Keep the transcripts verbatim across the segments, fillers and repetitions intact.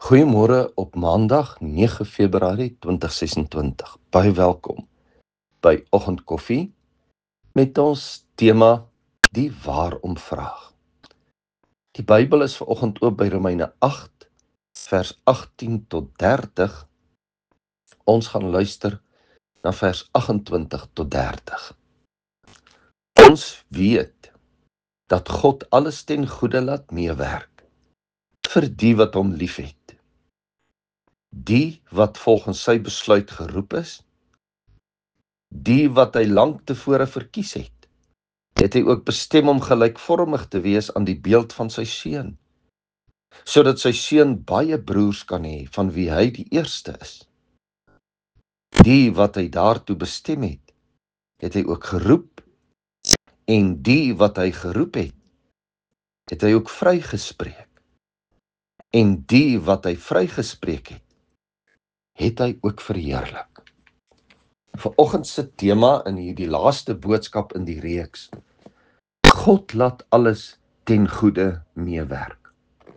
Goeiemôre op Maandag nege Februarie twintig sesentwintig. Baie welkom by Oggendkoffie met ons tema die waarom vraag. Die Bybel is vanoggend oop by Romeine agt vers agttien tot dertig. Ons gaan luister na vers agt-en-twintig tot dertig. Ons weet dat God alles ten goeie laat meewerk vir die wat hom liefhet. Die wat volgens sy besluit geroep is, die wat hy lank tevore verkies het, het hy ook bestem om gelykvormig te wees aan die beeld van sy seun, sodat sy seun baie broers kan hê, van wie hy die eerste is. Die wat hy daartoe bestem het, het hy ook geroep, en die wat hy geroep het, het hy ook vrygespreek. En die wat hy vrygespreek het, het hy ook verheerlik. Vanoggend se tema in hierdie laaste boodskap in die reeks: God laat alles ten goeie meewerk.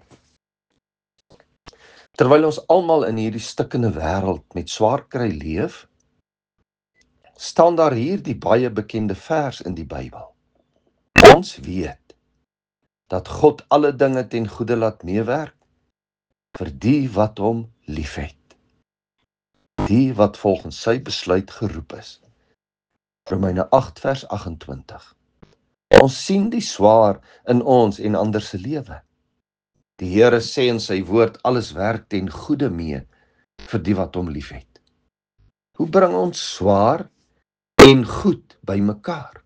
Terwyl ons almal in hierdie stikkende wêreld met swaar kry leef, staan daar hier die baie bekende vers in die Bybel. Ons weet dat God alle dinge ten goeie laat meewerk vir die wat hom liefhet. Die wat volgens sy besluit geroep is. Romeine agt vers agt-en-twintig. Ons sien die swaar in ons en ander se lewe. Die Here sê in sy woord, alles werk ten goeie mee vir die wat hom liefhet. Hoe bring ons swaar en goed by mekaar?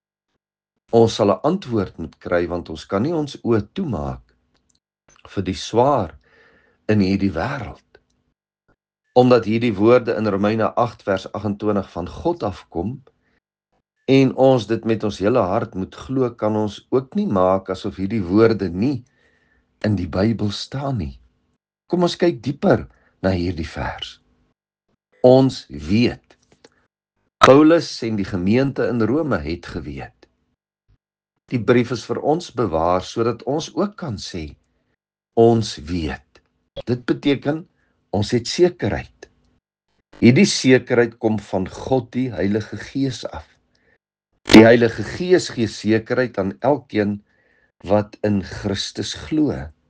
Ons sal 'n antwoord moet kry, want ons kan nie ons oë toemaak vir die swaar in hierdie wêreld. Omdat hierdie woorde in Romeine agt vers agt-en-twintig van God afkom, en ons dit met ons hele hart moet glo, kan ons ook nie maak asof hierdie woorde nie in die Bybel staan nie. Kom ons kyk dieper na hierdie vers. Ons weet. Paulus en die gemeente in Rome het geweet. Die brief is vir ons bewaar, sodat ons ook kan sê, ons weet. Dit beteken, ons het sekerheid. Hierdie sekerheid kom van God die Heilige Gees af. Die Heilige Gees gee sekerheid aan elkeen wat in Christus glo.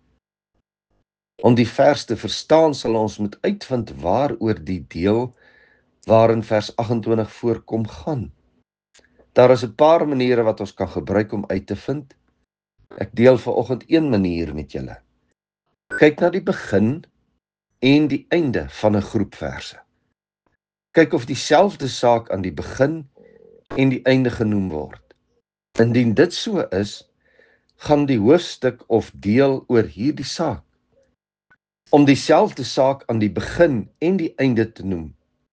Om die vers te verstaan, sal ons moet uitvind waaroor die deel waarin vers agt-en-twintig voorkom gaan. Daar is 'n paar maniere wat ons kan gebruik om uit te vind. Ek deel vanoggend een manier met julle. Kyk na die begin en die einde van 'n groep verse. Kyk of dieselfde saak aan die begin en die einde genoem word. Indien dit so is, gaan die hoofstuk of deel oor hierdie saak. Om dieselfde saak aan die begin en die einde te noem,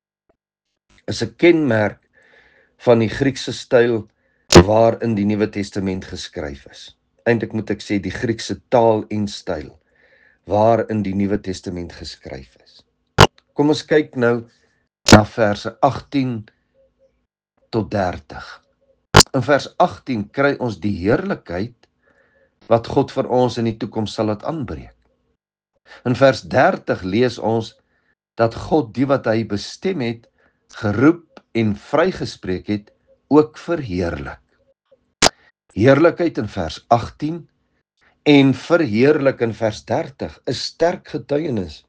is 'n kenmerk van die Griekse styl waarin die Nuwe Testament geskryf is. Eintlik moet ek sê die Griekse taal en styl waarin die Nuwe Testament geskryf is. Kom ons kyk nou na verse agttien tot dertig. In vers agttien kry ons die heerlikheid wat God vir ons in die toekoms sal laat aanbreek. In vers dertig lees ons dat God die wat hy bestem het, geroep en vrygespreek het, ook verheerlik. Heerlikheid in vers agttien en verheerlik in vers dertig is sterk getuienis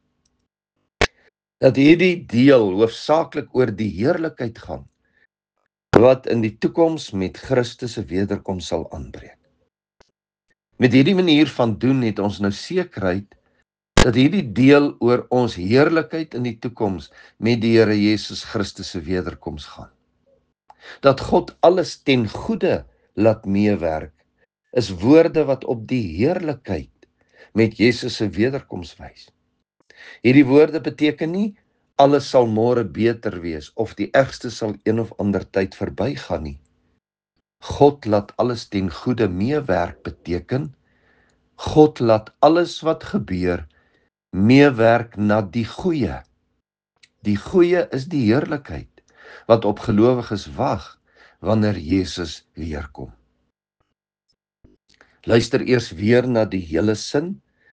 dat hierdie deel hoofsaaklik oor die heerlikheid gaan wat in die toekoms met Christus se wederkoms sal aanbreek. Met hierdie manier van doen het ons nou sekerheid dat hierdie deel oor ons heerlikheid in die toekoms met die Here Jesus Christus se wederkoms gaan. Dat God alles ten goeie laat meewerk, is woorde wat op die heerlikheid met Jesus se wederkoms wys. Hierdie woorde beteken nie alles sal môre beter wees of die ergste sal een of ander tyd verbygaan nie. God laat alles ten goeie meewerk beteken, God laat alles wat gebeur meewerk na die goeie. Die goeie is die heerlikheid wat op gelowiges wag wanneer Jesus weerkom. Luister eers weer na die hele sin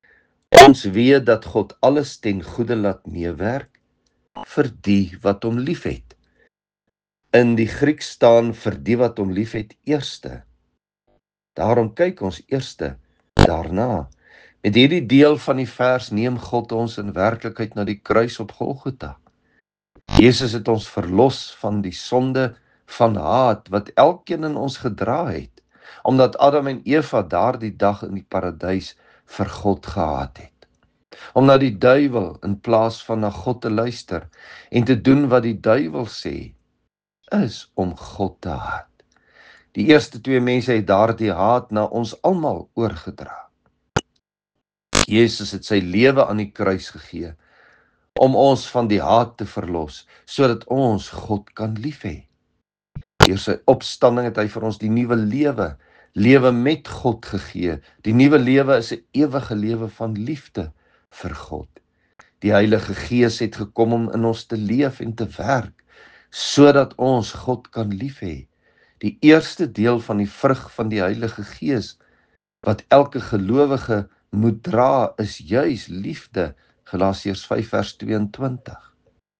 Ons weet dat God alles ten goeie laat meewerk vir die wat hom liefhet. In die Grieks staan vir die wat hom liefhet eerste. Daarom kyk ons eerste daarna. Met hierdie deel van die vers neem God ons in werklikheid na die kruis op Golgotha. Jesus het ons verlos van die sonde van haat wat elkeen in ons gedra het, omdat Adam en Eva daardie dag in die paradys vir God gehaat het. Omdat die duiwel in plaas van na God te luister en te doen wat die duiwel sê, is om God te haat. Die eerste twee mense het daardie haat na ons almal oorgedra. Jesus het sy lewe aan die kruis gegee om ons van die haat te verlos, sodat ons God kan lief hê. Deur sy opstanding het hy vir ons die nuwe lewe, lewe met God gegee. Die nuwe lewe is 'n ewige lewe van liefde vir God. Die Heilige Gees het gekom om in ons te leef en te werk, sodat ons God kan lief hê. Die eerste deel van die vrug van die Heilige Gees, wat elke gelowige moet dra, is juis liefde, Galasiërs vyf vers tweeëntwintig.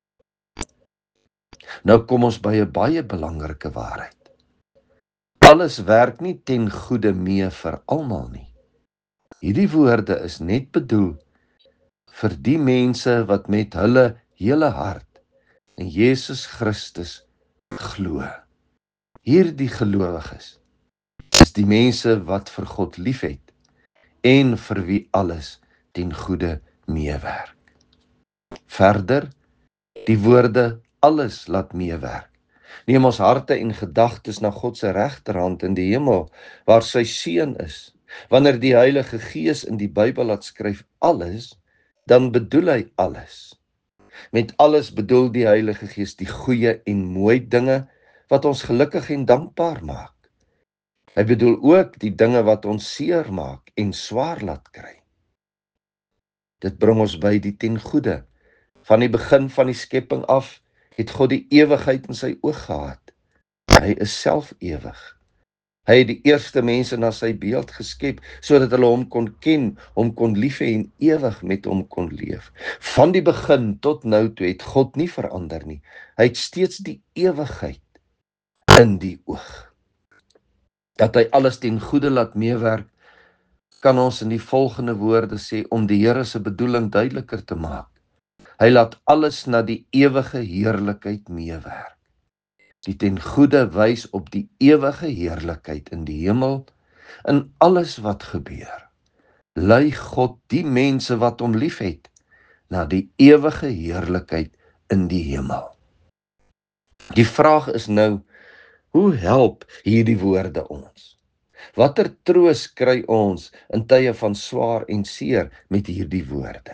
Nou kom ons by 'n baie belangrike waarheid. Alles werk nie ten goeie mee vir almal nie. Hierdie woorde is net bedoel vir die mense wat met hulle hele hart in Jesus Christus glo. Hierdie gelowiges is die mense wat vir God liefhet en vir wie alles ten goeie meewerk. Verder, die woorde alles laat meewerk. Neem ons harte en gedagtes na God se regterhand in die hemel, waar sy seun is. Wanneer die Heilige Gees in die Bybel laat skryf alles, dan bedoel hy alles. Met alles bedoel die Heilige Gees die goeie en mooi dinge wat ons gelukkig en dankbaar maak. Hy bedoel ook die dinge wat ons seer maak en swaar laat kry. Dit bring ons by die ten goeie. Van die begin van die skepping af het God die ewigheid in sy oog gehad. Hy is self ewig. Hy het die eerste mense na sy beeld geskep, sodat hulle hom kon ken, hom kon lief hê en ewig met hom kon leef. Van die begin tot nou toe het God nie verander nie. Hy het steeds die ewigheid in die oog. Dat hy alles ten goeie laat meewerk, kan ons in die volgende woorde sê om die Here se bedoeling duideliker te maak. Hy laat alles na die ewige heerlikheid meewerk. Die ten goeie wys op die ewige heerlikheid in die hemel. In alles wat gebeur, lei God die mense wat hom liefhet na die ewige heerlikheid in die hemel. Die vraag is nou, hoe help hierdie woorde ons? Watter troos kry ons in tye van swaar en seer met hierdie woorde?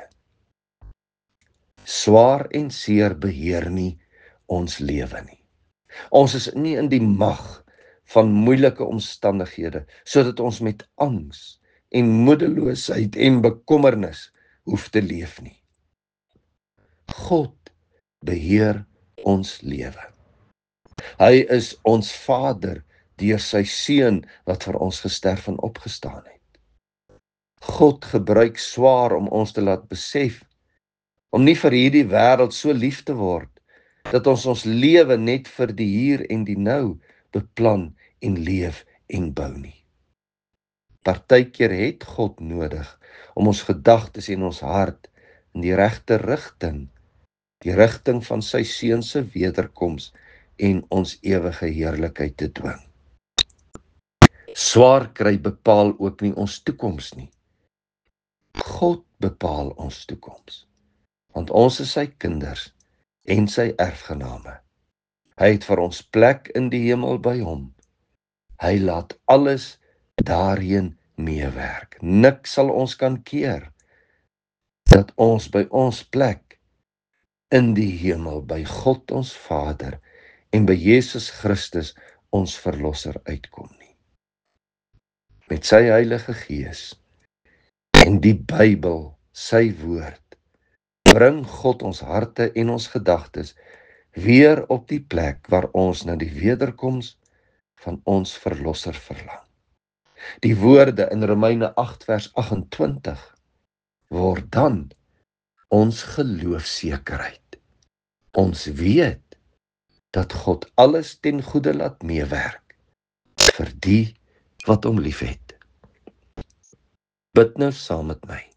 Swaar en seer beheer nie ons lewe nie. Ons is nie in die mag van moeilike omstandighede, sodat ons met angs en moedeloosheid en bekommernis hoef te leef nie. God beheer ons lewe. Hy is ons Vader deur sy Seun wat vir ons gesterf en opgestaan het. God gebruik swaar om ons te laat besef, om nie vir hierdie wêreld so lief te word, dat ons ons lewe net vir die hier en die nou beplan en leef en bou nie. Partykeer het God nodig om ons gedagtes en ons hart in die regte rigting, die rigting van sy Seun se wederkoms en ons ewige heerlikheid te dwing. Swaar kry bepaal ook nie ons toekoms nie. God bepaal ons toekoms, want ons is sy kinders en sy erfgename. Hy het vir ons plek in die hemel by hom. Hy laat alles daarheen meewerk. Niks sal ons kan keer dat ons by ons plek in die hemel by God ons Vader en by Jesus Christus ons verlosser uitkom nie. Met sy Heilige Gees en die Bybel, sy woord, bring God ons harte en ons gedagtes weer op die plek waar ons na die wederkoms van ons verlosser verlang. Die woorde in Romeine agt vers agt-en-twintig word dan ons geloofsekerheid. Ons weet dat God alles ten goeie laat meewerk vir die wat hom liefhet. Bid nou saam met my.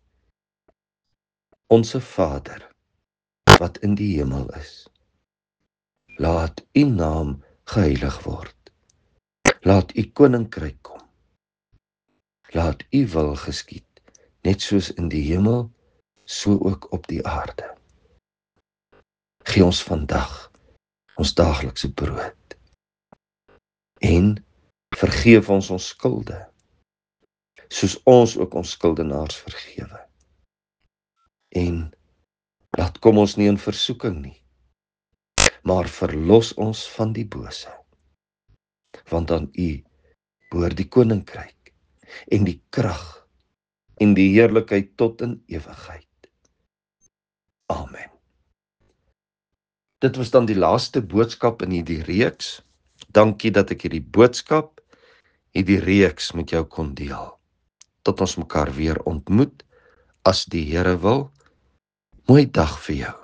Onse Vader, wat in die hemel is, laat u naam geheilig word. Laat u koninkryk kom. Laat u wil geskied, net soos in die hemel, so ook op die aarde. Gee ons vandag ons daaglikse brood en vergeef ons ons skulde, soos ons ook ons skuldenaars vergewe. En laat kom ons nie in versoeking nie, maar verlos ons van die bose, want aan u behoort die koninkryk en die krag en die heerlikheid tot in ewigheid. Amen. Dit was dan die laaste boodskap in hierdie reeks. Dankie dat ek hierdie boodskap, hierdie reeks met jou kon deel. Tot ons mekaar weer ontmoet, as die Here wil. Mooi dag vir jou.